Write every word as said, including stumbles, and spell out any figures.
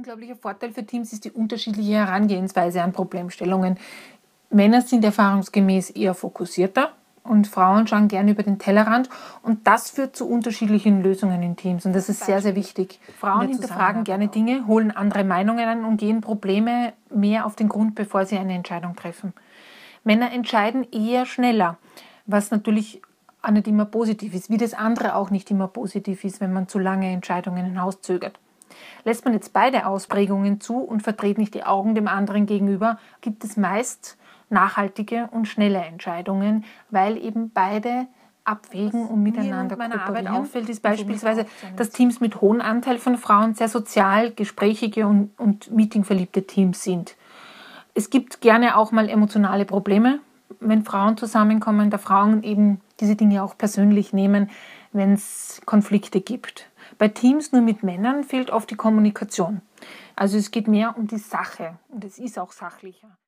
unglaublicher Vorteil für Teams ist die unterschiedliche Herangehensweise an Problemstellungen. Männer sind erfahrungsgemäß eher fokussierter und Frauen schauen gerne über den Tellerrand und das führt zu unterschiedlichen Lösungen in Teams und das ist sehr, sehr wichtig. Frauen hinterfragen gerne Dinge, holen andere Meinungen an und gehen Probleme mehr auf den Grund, bevor sie eine Entscheidung treffen. Männer entscheiden eher schneller, was natürlich auch nicht immer positiv ist, wie das andere auch nicht immer positiv ist, wenn man zu lange Entscheidungen hinauszögert. Lässt man jetzt beide Ausprägungen zu und verdreht nicht die Augen dem anderen gegenüber, gibt es meist nachhaltige und schnelle Entscheidungen, weil eben beide abwägen und miteinander kooperieren. Was meiner Arbeit auffällt, ist beispielsweise, dass Teams mit hohem Anteil von Frauen sehr sozial, gesprächige und, und meetingverliebte Teams sind. Es gibt gerne auch mal emotionale Probleme, wenn Frauen zusammenkommen, da Frauen eben diese Dinge auch persönlich nehmen, wenn es Konflikte gibt. Bei Teams nur mit Männern fehlt oft die Kommunikation. Also es geht mehr um die Sache und es ist auch sachlicher.